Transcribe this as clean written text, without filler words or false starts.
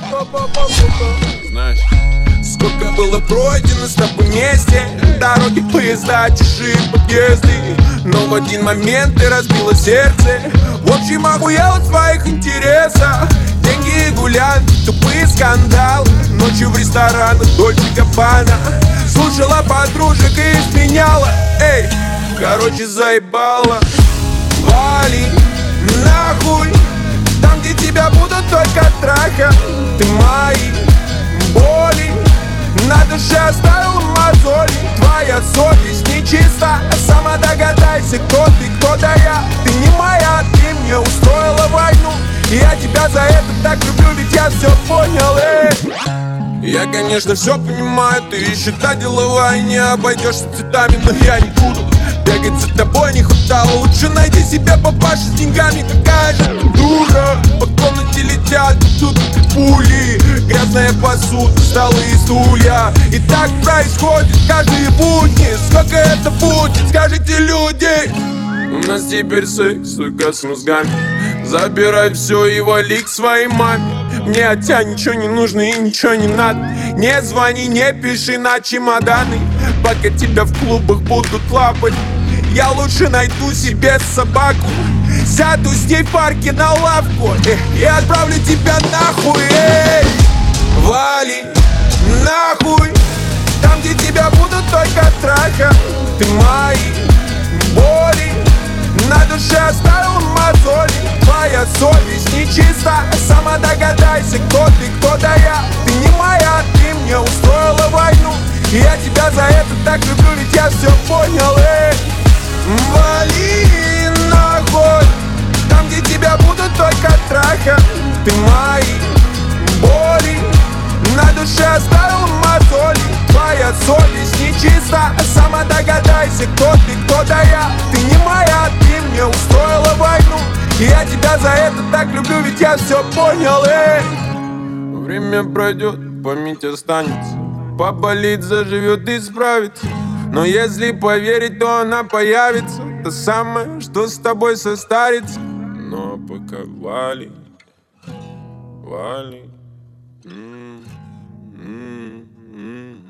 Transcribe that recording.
Знаешь, сколько было пройдено с тобой вместе, дороги, поезда, чужие подъезды, но в один момент ты разбила сердце. В общем, охуела в своих интересах. Деньги и гулянки, тупые скандалы, ночью в ресторанах Дольче Габбана. Слушала подружек и изменяла. Эй, короче, заебала. Вали нахуй, там, где тебя будут только трахать. Ты мои боли на душе оставил мозоли. Твоя совесть нечиста, сама догадайся, кто ты, кто да я. Ты не моя, ты мне устроила войну, и я тебя за это так люблю, ведь я все понял, Я, конечно, все понимаю, ты еще та деловая, не обойдешься цветами, но я не буду бегать за тобой, не хватало. Лучше найди себе папашу с деньгами, какая же ты дура. По комнате летят тут пули, грязная посуда, столы и стулья. И так происходит каждые будни. Сколько это будет, скажите, люди? У нас теперь секс, сука, с мозгами. Забирай все и вали к своей маме. Мне от тебя ничего не нужно и ничего не надо. Не звони, не пиши на чемоданы. Пока тебя в клубах будут лапать, я лучше найду себе собаку. Сяду с ней в парке на лавку и отправлю тебя нахуй, Вали нахуй, там, где тебя будут только трахать. Ты мои боли на душе оставил мозоли. Твоя совесть нечиста, сама догадайся, кто ты, кто да я. Ты не моя, ты мне устроила войну, и я тебя за это так люблю, ведь я все понял, Вали нахуй, там, где тебя будут только трахать. Ты мои боли на душе оставил мозоли. Твоя совесть нечиста, сама догадайся, кто ты, кто да я. Ты не моя, ты мне устроила войну, и я тебя за это так люблю, ведь я все понял, Время пройдет, память останется, поболит, заживет и справится. Но если поверить, то она появится, то самое, что с тобой состарится. Но пока вали, вали.